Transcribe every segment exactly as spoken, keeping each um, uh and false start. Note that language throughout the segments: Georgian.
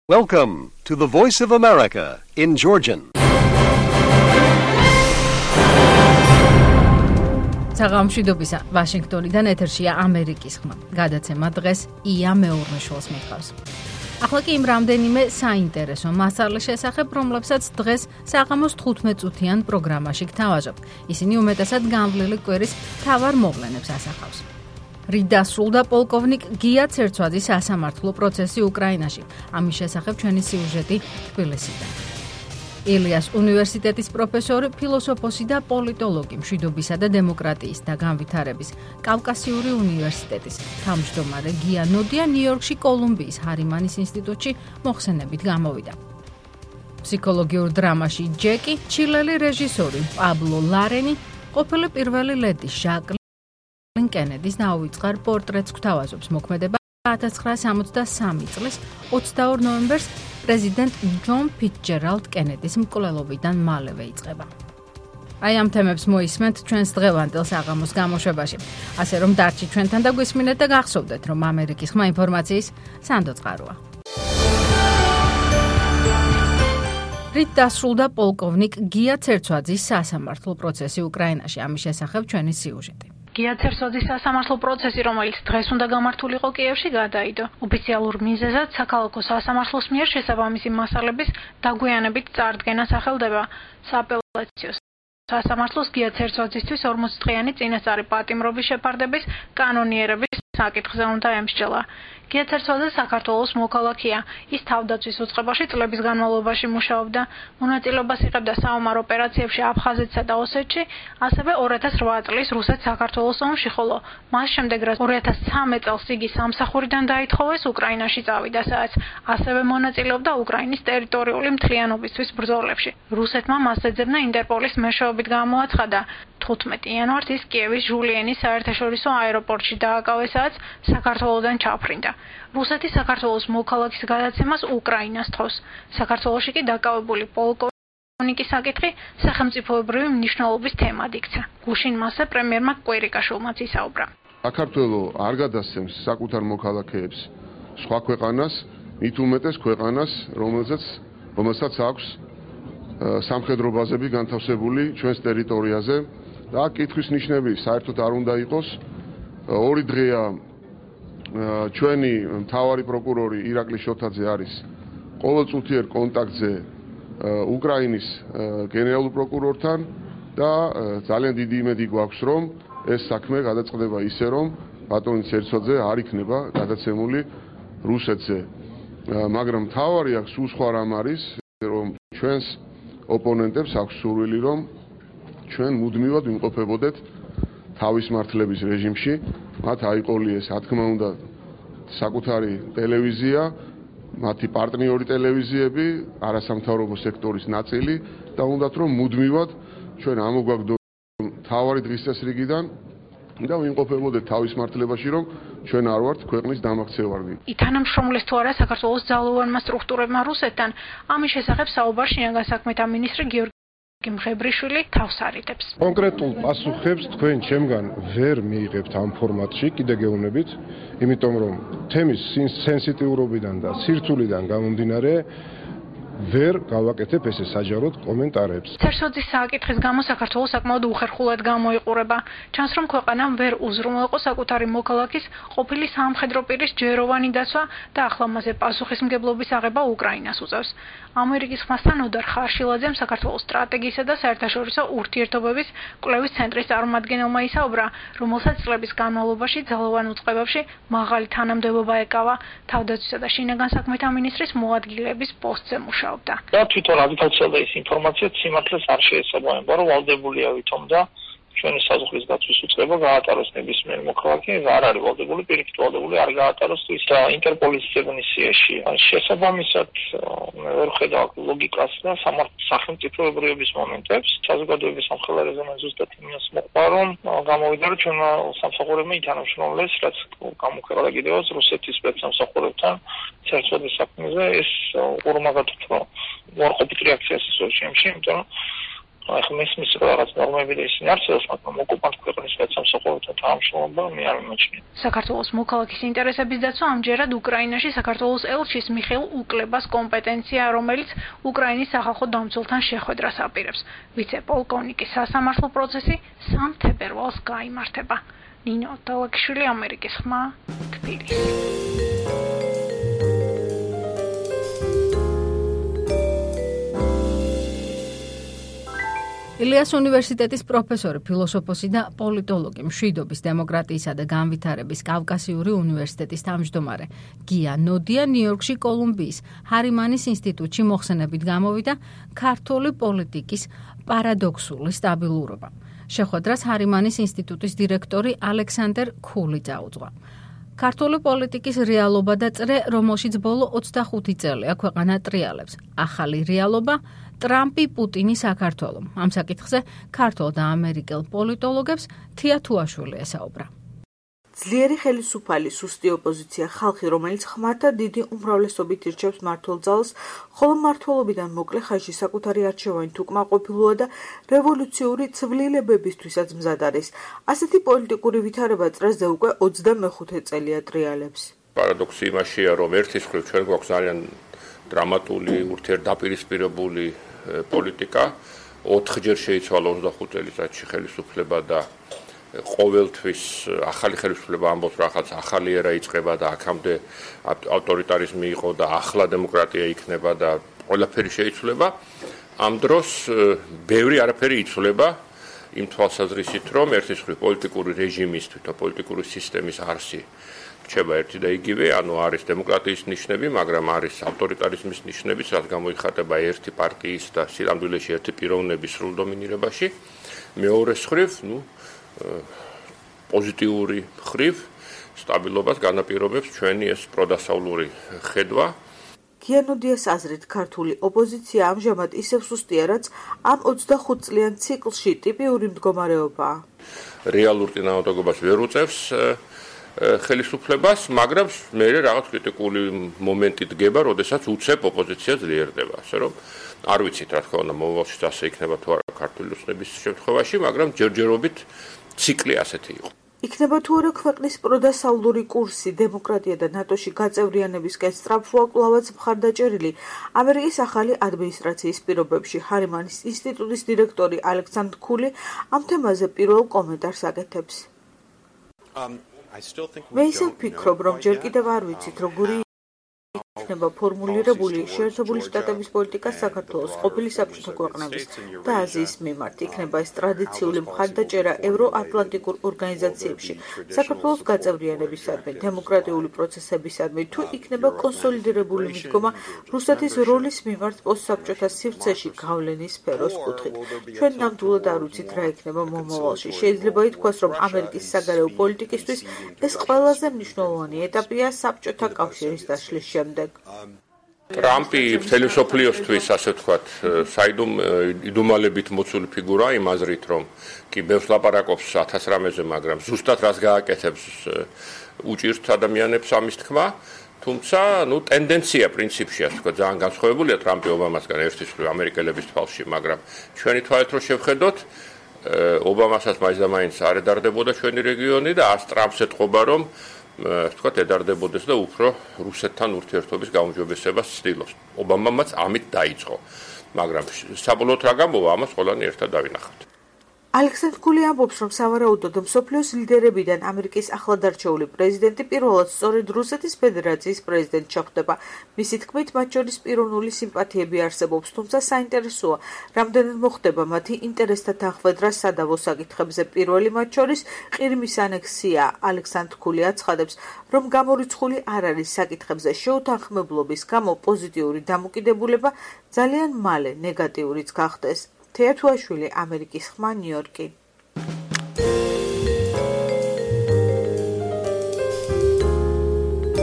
Welcome to the Voice of America in Georgian. საღამოშვიდობისა ვაშინგტონიდან ეთერშია ამერიკის ხმა. გადაცემა დღეს ია მეურნეშვილს მიყვარს. ახლა კი იმ რამდენიმე საინტერესო მასალის შესახებ, რომლებსაც დღეს საღამოს თხუთმეტ წუთიან პროგრამაში გთავაზობთ. ისინი უმეტესად განვლილი კვირის მთავარ მოვლენებს ასახავს. რით დასრულდა პოლკოვნიკ გია ცერცვაძის სასამართლო პროცესი უკრაინაში. ამის შესახებ ჩვენი სიუჟეტი თბილისიდან. ილიას უნივერსიტეტის პროფესორი, ფილოსოფოსი და პოლიტოლოგი, მშვიდობისა და დემოკრატიის და განვითარების კავკასიური უნივერსიტეტის თავმჯდომარე გია ნოდია ნიუ-იორკში კოლუმბიის ჰარიმანის ინსტიტუტში მოხსენებით გამოვიდა. ფსიქოლოგიურ დრამაში ჯეკი, ჩილელი რეჟისორი პაბლო ლარენი, ყოფილი პირველი ლედი ჟაკლინ კენედის დაუვიწყარ პორტრეტს გვთავაზობს. მოქმედება ათას ცხრაასი სამოცდასამი წლის ოცდაორ ნოემბერს პრეზიდენტ ჯონ ფიცჯერალდ კენედის მკვლელობიდან მალევე იწყება. აი ამ თემებს მოისმენთ ჩვენს დღევანდელ საღამოს გამოშვებაში. ასე რომ დარჩით ჩვენთან და გვისმინეთ და გახსოვდეთ, რომ ამერიკის ხმა ინფორმაციის სანდო წყაროა. რით დასრულდა პოლკოვნიკ გია ცერცვაძის სასამართლო პროცესი უკრაინაში. ამის შესახებ ჩვენი სიუჟეტი. გია ცერცვაძის სასამართლო პროცესი, რომელიც დღეს უნდა გამართულიყო კიევში, გადაიდო. ოფიციალურ მიზეზად საქალაქო სასამართლოს მიერ შესაბამისი მასალების დაგვიანებით წარდგენა სახელდება. სააპელაციო სასამართლოს გია ცერცვაძისთვის ორმოცი დღიანი წინასწარი პატიმრობის შეფარდების კანონიერების საკითხზე უნდა ემსჯელა. გია ცერცვაძე საქართველოს მოქალაქეა. ის თავდაცვის უწყებაში წლების განმავლობაში მუშაობდა. მონაწილეობას იღებდა საომარ ოპერაციებში აფხაზეთსა და ოსეთში, ასევე ორი ათას რვა წლის რუსეთ-საქართველოს ომში, ხოლო მას შემდეგ რაც ორი ათას ცხრამეტ წელს იგი სამსახურიდან დაითხოვეს, უკრაინაში წავიდა, სადაც ასევე მონაწილეობდა უკრაინის ტერიტორიული მთლიანობისთვის ბრძოლებში. რუსეთმა მას ეძებნა ინტერპოლის მეშვეობით გამოაცხადა. თხუთმეტი იანვარს ის კიევის ჟულიანის საერთაშორისო აეროპორტში დააკავეს, სადაც საქართველოდან ჩაფრინდა. რუსეთი საქართველოს მოქალაქის გადაცემას უკრაინას თხოვს. საქართველოში კი დაკავებული პოლკოვნიკის საკითხი სახელმწიფოებრივი მნიშვნელობის თემად იქცა. გუშინ მასზე პრემიერმა კვირიკაშვილმაც ისაუბრა. საქართველო არ გადასცემს საკუთარ მოქალაქეებს სხვა ქვეყანას, მით უმეტეს ქვეყანას, რომელსაც რომელსაც აქვს სამხედრო ბაზები განთავსებული ჩვენს ტერიტორიაზე. და კითხვის ნიშნები საერთოდ არ უნდა იყოს. ორი დღეა ჩვენი მთავარი პროკურორი ირაკლი შოთაძე არის ყოველწუთიერ კონტაქტზე უკრაინის გენერალურ პროკურორთან და ძალიან დიდი იმედი გვაქვს, რომ ეს საქმე გადაწყდება ისე, რომ ბატონი ცერცვაძე არ იქნება გადაცემული რუსეთზე. მაგრამ მთავარი აქ სულ სხვა რამ არის, რომ ჩვენს ოპონენტებს აქვს სურვილი, რომ ჩვენ მუდმივად ვიმყოფებოდეთ თავის მართლების რეჟიმში, მათ აიყოლიეს, რა თქმა უნდა, საკუთარი ტელევიზია, მათი პარტნიორი ტელევიზიები, არასამთავრობო სექტორის ნაწილი და უნდათ რომ მუდმივად ჩვენ ამოგვაგდოთ თავარი დღის წესრიგიდან და ვიმყოფებოდეთ თავის მართლებაში, რომ ჩვენ არ ვართ ქვეყნის დამაქცევარნი. ითანამშრომლეს თუ არა საქართველოს ძალოვანმა სტრუქტურებმა რუსეთთან, ამის შესახებ საუბარ შინაგან საქმეთა მინისტრი გიორგი გიმღებრიშვილი თავს არიდებს. კონკრეტულ პასუხებს თქვენ ჩემგან ვერ მიიღებთ ამ ფორმატში, კიდე გეუბნებით, იმიტომ რომ თემის სენსიტიურობიდან და სირთულიდან გამომდინარე ვერ გავაკეთებ ესე საჯაროდ კომენტარებს. ცერცვაძის საკითხის გამო საქართველოს საკმაოდ უხერხულად გამოიყურება. ჩანს, რომ ქვეყანამ ვერ უზრუნველყო საკუთარი მოქალაქის ყოფილი სამხედრო პირის ჯეროვანი დაცვა და ახლა მასზე პასუხისმგებლობის აღება უკრაინას უწევს. ამერიკის ხმასთან ოდარ ხარშილაძემ საქართველოს სტრატეგიისა და საერთაშორისო ურთიერთობების კვლევის ცენტრის წარმომადგენელმა ისაუბრა, რომელსაც წლების განმავლობაში ძალოვან უწყებებში მაღალი თანამდებობა ეკავა, თავდაცვისა და შინაგან საქმეთა მინისტრის მოადგილეების პოსტზე მუშაობდა. და თვითონ აგიტაცია და ის ინფორმაცია სიმართლეს არ შეესაბამება, რომ ვალდებულია ვითომ და ჩვენი საზღვრის დაცვის უწყება გაატაროს ნებისმიერ მოქალაქეს, არ არის ვალდებული, პირიქით ვალდებული არ გაატაროს ის და ინტერპოლის ძებნის სიაში. შესაბამისად, მე ვერ ხედავ ლოგიკას და სახელმწიფოებრიობის მომენტებს, საზოგადოების სამხელარეზე მე ზუსტად იმას მოყვარ, რომ გამოვიდა, რომ ჩვენმა სამსახურებმა ითანამშრომლეს, რაც გამოქვეყნდა კიდევაც რუსეთის სპეცსამსახურებთან ცერცვაძის საქმეზე, ეს ორმაგად უფრო უარყოფით რეაქციას ისევ შემში, იმიტომ რომ აი ხომ ის მის რაღაც ნორმები და ისინი არსებობს, მაგრამ ოკუპანტ ქვეყნის სამსახურთან თანამშრომლობა მე არ მიმაჩნია. საქართველოს მოქალაქის ინტერესების დაცვა ამჯერად უკრაინაში საქართველოს ელჩის მიხეილ უკლებას კომპეტენცია, რომელიც უკრაინის სახალხო დამცველთან შეხვედრას აპირებს. ვიცე-პოლკოვნიკის სასამართლო პროცესი სამ თებერვალს გაიმართება. ნინო ტალაკიშვილი, ამერიკის ხმა, თბილისი. ილიას უნივერსიტეტის პროფესორი, ფილოსოფოსი და პოლიტოლოგი, მშვიდობის, დემოკრატიისა და განვითარების კავკასიური უნივერსიტეტის თავმჯდომარე გია ნოდია ნიუ-იორკში კოლუმბიის ჰარიმანის ინსტიტუტში მოხსენებით გამოვიდა ქართული პოლიტიკის პარადოქსული სტაბილურობა. შეხვედრას ჰარიმანის ინსტიტუტის დირექტორი ალექსანდერ ქული წაუძღვა. ქართული პოლიტიკის რეალობა და წრე, რომელშიც ბოლო ოცდახუთი წელია ქვეყანა ტრიალებს. ახალი რეალობა ტრამპი, პუტინი, საქართველო. ამ საკითხზე ქართულ და ამერიკელ პოლიტოლოგებს თია თუაშვილი ესაუბრა. ძლიერი ხელისუფალი, სუსტი ოპოზიცია, ხალხი, რომელიც ხმათა დიდი უმრავლესობით ირჩევს მმართველ ძალას, ხოლო მმართველობიდან მოკლე ხანში საკუთარი არჩევანით უკმაყოფილოა და რევოლუციური ცვლილებებისთვისაც მზად არის. ასეთი პოლიტიკური ვითარება წრეზე უკვე ოცდამეხუთე წელია ტრიალებს. პარადოქსი იმაშია, რომ ერთის მხრივ ჩვენ გვაქვს ძალიან დრამატული, ურთიერთდაპირისპირებული პოლიტიკა, ოთხჯერ შეიცვალა ოცდახუთ წელიწადში ხელისუფლება და ყოველთვის ახალი ხელისუფლება ამბობს რაღაც ახალი ერა იწყება და აქამდე ავტორიტარიზმი იყო და ახლა დემოკრატია იქნება და ყველაფერი შეიცვლება. ამ დროს ბევრი არაფერი იცვლება იმ თვალსაზრისით, რომ ერთის მხრივ პოლიტიკური რეჟიმის, თვითონ პოლიტიკური სისტემის არსი რჩება ერთი და იგივე, ანუ არის დემოკრატიის ნიშნები, მაგრამ არის ავტორიტარიზმის ნიშნებიც, რაც გამოიხატება ერთი პარტიის და სილამდვილეში ერთი პიროვნების სრულ დომინირებაში. მეორეს მხრივ, ნუ პოზიტიური მხრივ სტაბილობას განაპირობებს ჩვენი ეს პროდასავლური ხედვა. გია ნოდიას აზრით, ქართული ოპოზიცია ამჟამად ისევ სუსტია, რაც ამ ოცდახუთ წლიან ციკლში ტიპიური მდგომარეობაა. რეალურ წინააღმდეგობას ვერ უწევს ხელისუფლებას, მაგრამ მე რაღაც კრიტიკული მომენტი დგება, როდესაც უცებ ოპოზიცია ძლიერდება, ასე რომ არ ვიცით რა თქმა უნდა მომავალში ასე იქნება თუ არა ქართული ოცნების შემთხვევაში, მაგრამ ჯერჯერობით ციკლი ასეთი იყო. იქნება თუ არა ქვეყნის პროდასავლური კურსი დემოკრატია და ნატოში გაწევრიანებისკენ სწრაფვა კვლავაც მხარდაჭერილი ამერიკის ახალი ადმინისტრაციის პირობებში. ჰარიმანის ინსტიტუტის დირექტორი ალექსანდრ ქული ამ თემაზე პირველ კომენტარს აკეთებს. მე ისევ ვფიქრობ, რომ ჯერ კიდევ არ ვიცით, როგორი იქნება ფორმულირებული შეერთებული შტატების პოლიტიკა საქართველოს, ყოფილი საბჭოთა ქვეყნების და აზიის მიმართ. იქნება ეს ტრადიციული მხარდაჭერა ევროატლანტიკურ ორგანიზაციებში, საქართველოს გაწევრიანებისადმი, დემოკრატიული პროცესებისადმი, თუ იქნება კონსოლიდირებული მიდგომა რუსეთის როლის მიმართ პოსტსაბჭოთა სივრცეში გავლენის სფეროს კუთხით. ჩვენ ნამდვილად არ ვიცით რა იქნება მომავალში. შეიძლება ითქვას, რომ ამერიკის საგარეო პოლიტიკისთვის ეს ყველაზე მნიშვნელოვანი ეტაპია საბჭოთა კავშირის დაშლის შემდეგ. ტრამპი მთელი მსოფლიოსთვის, ასე ვთქვათ, საიდუმ იდუმალებით მოცული ფიგურაა იმ აზრით, რომ კი ბევრს ლაპარაკობს ათას რამეზე, მაგრამ ზუსტად რას გააკეთებს უჭირთ ადამიანებს ამის თქმა. თუმცა, ნუ ტენდენცია პრინციპში, ასე ვთქვათ, ძალიან განსხვავებულია ტრამპი ობამასგან ერთის მხრივ ამერიკელების თვალში, მაგრამ ჩვენი თვალით რო შევხედოთ, ობამასაც მაინც და მაინც არ ედარდებოდა ჩვენი რეგიონი და ას ტრამპს ეთყობა, რომ ვთქვათ, ედარდებოდეს და უფრო რუსეთთან ურთიერთობის გაუმჯობესებას ცდილობს. ობამამაც ამით დაიწყო, მაგრამ საბოლოოდ რა გამოვა, ამას ყველანი ერთად დავინახავთ. ალექსანდრ ქული ამბობს, რომ სავარაუდოდ მსოფლიოს ლიდერებიდან ამერიკის ახლადარჩეული პრეზიდენტი პირველად სწორედ რუსეთის ფედერაციის პრეზიდენტი ჩახდება. მისი თქმით, მათ შორის პიროვნული სიმპათიები არსებობს, თუმცა საინტერესოა, რამდენად მოხდება მათი ინტერესთა თანხმედრა სადავო საკითხებზე. პირველი მათ შორის ყირიმის ანექსია. ალექსანდრ ქული აცხადებს, რომ გამორიცხული არ არის საკითხებზე შეუთანხმებლობის გამო პოზიტიური დამოკიდებულება ძალიან მალე ნეგატიურიც გახდეს. თეა თუაშვილი, ამერიკის ხმა, ნიუ-იორკი.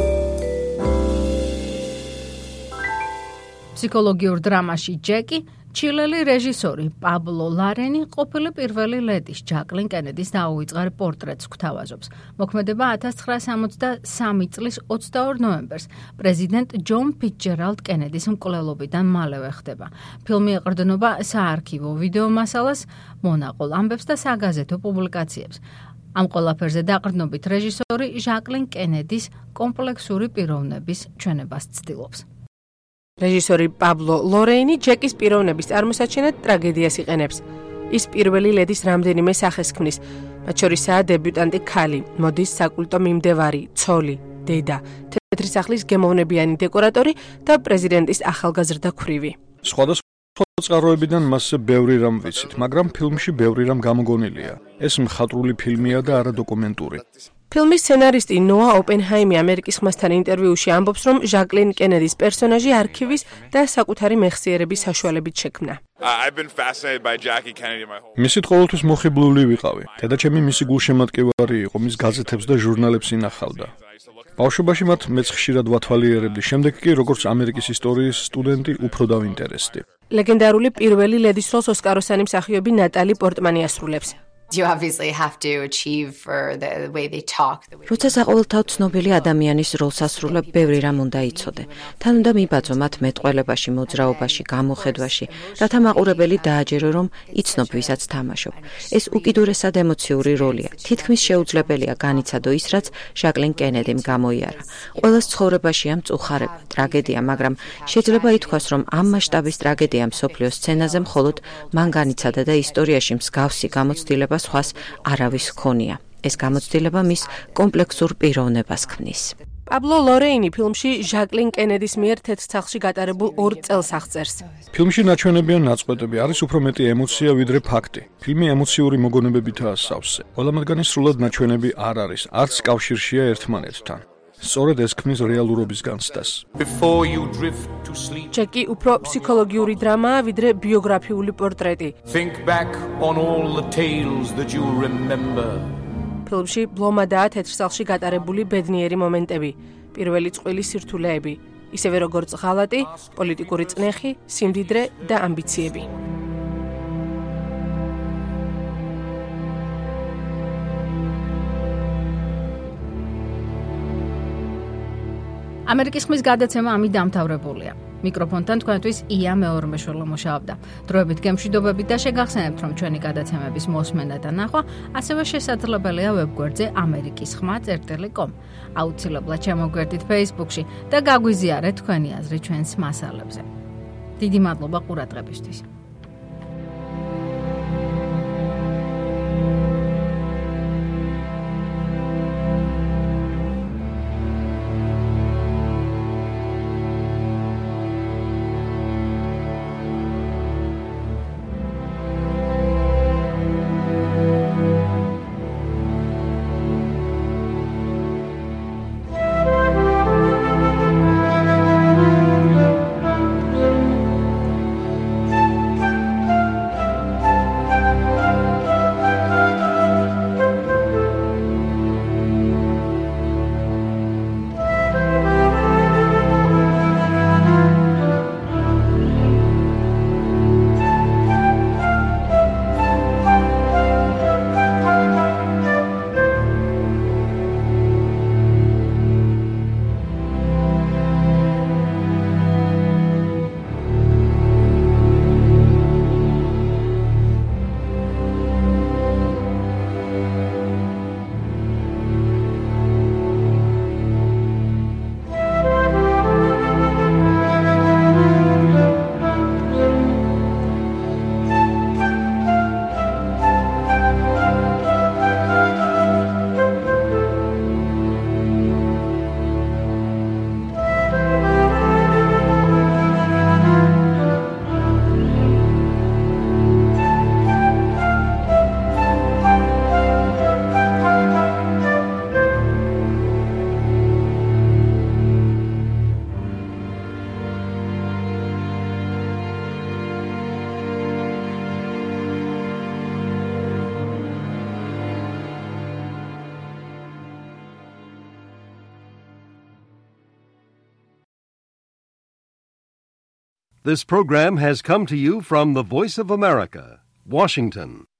ფსიქოლოგიურ დრამაში ჯეკი ჩილელი რეჟისორი პაბლო ლარენი ყოფილი პირველი ლედის ჯაკლინ კენედის დაუვიწყარ პორტრეტს გვთავაზობს. მოქმედება ათას ცხრაასა სამოცდასამი წლის ოცდაორ ნოემბერს პრეზიდენტ ჯონ ფიცჯერალდ კენედის მკვლელობიდან მალევე ხდება. ფილმი ეყრდნობა საარქივო ვიდეო მასალას, მონაყოლ ამბებს და საგაზეთო პუბლიკაციებს. ამ ყველაფერზე დაყრდნობით რეჟისორი ჟაკლინ კენედის კომპლექსური პიროვნების ჩვენებას ცდილობს. რეჟისორი პაბლო ლორეინი ჯეკის პიროვნების წარმოსაჩენად ტრაგედიას იყენებს. ის პირველი ლედის რამდენიმე სახეს ქმნის, მათ შორისაა დებიუტანტი ქალი, მოდის საკულტო მიმდევარი, ცოლი, დედა, თეთრი სახლის გემოვნებიანი დეკორატორი და პრეზიდენტის ახალგაზრდა ქვრივი. სხვადასხვა წყაროებიდან მასზე ბევრი რამ ვიცით, მაგრამ ფილმში ბევრი რამ გამოგონილია. ეს მხატვრული ფილმია და არა დოკუმენტური. ფილმის სცენარისტი ნოა ოპენჰაიმი ამერიკის ხმასთან ინტერვიუში ამბობს, რომ ჟაკლინ კენედის პერსონაჟი არქივის და საკუთარი მეხსიერების საშუალებით შექმნა. მისით ყოველთვის მოხიბლული ვიყავი. დედაჩემი მისი გულშემატკივარი იყო, მის გაზეთებს და ჟურნალებს ინახავდა. ბავშვობაში მათ მეც ხშირად ვათვალიერებდი, შემდეგ კი როგორც ამერიკის ისტორიის სტუდენტი უფრო დავინტერესდი. ლეგენდარული პირველი ლედის როლს ოსკაროსანი მსახიობი ნატალი პორტმანი ასრულებს. You obviously have to achieve for the way they talk. როცა საყოველთაოდ ცნობილი ადამიანის როლს ასრულებ, ბევრი რამ უნდა იცოდე. თან უნდა მიბაძო მათ მეტყველებაში, მოძრაობაში, გამოხედვაში, რათა მაყურებელი დააჯერო, რომ იცნობ ვისაც თამაშობ. ეს უკიდურესად ემოციური როლია. თითქმის შეუძლებელია განიცადო ის, რაც ჟაკლინ კენედიმ გამოიარა. ყველას ცხოვრებაშია მწუხარება, ტრაგედია, მაგრამ შეიძლება ითქვას, რომ ამ მასშტაბის ტრაგედია მსოფლიოს სცენაზე მხოლოდ მან განიცადა და ისტორიაში მსგავსი გამოცდილება სხვას არავის ჰქონია. ეს გამოცდილება მის კომპლექსურ პიროვნებას ქმნის. პაბლო ლორეინი ფილმში ჟაკლინ კენედის მიერ თეთრ სახლში გატარებულ ორ წელს აღწერს. ფილმში ნაჩვენებიან ნაწყვეტები, არის უფრო მეტი ემოცია ვიდრე ფაქტი. ფილმი ემოციური მოგონებებითაა სავსე. ყველა მათგანი სრულად ნაჩვენები არ არის, არც კავშირშია ერთმანეთთან. სწორედ ეს ქმნის რეალურობის განცდას. ჯეკი უფრო ფსიქოლოგიური დრამაა, ვიდრე ბიოგრაფიული პორტრეტი. ფილმში ბლომადაა თეთრ სახლში გატარებული ბედნიერი მომენტები, პირველი წყვილი სირთულეები, ისევე როგორც ღალატი, პოლიტიკური წნეხი, სიმდიდრე და ამბიციები. ამერიკის ხმის გადაცემა ამით დამთავრებულია. მიკროფონთან თქვენთვის ია მეორმეშველო მუშაობდა. დროებით გემშვიდობებით და შეგახსენებთ, რომ ჩვენი გადაცემების მოსმენა და ნახვა ასევე შესაძლებელია ვებგვერდზე ამერიკის ხმა წერტილი კომ. აუცილებლად შემოგვერდით Facebook-ში და გაგვიზიარეთ თქვენი აზრი ჩვენს მასალებზე. დიდი მადლობა ყურადღებისთვის. This program has come to you from the Voice of America, Washington.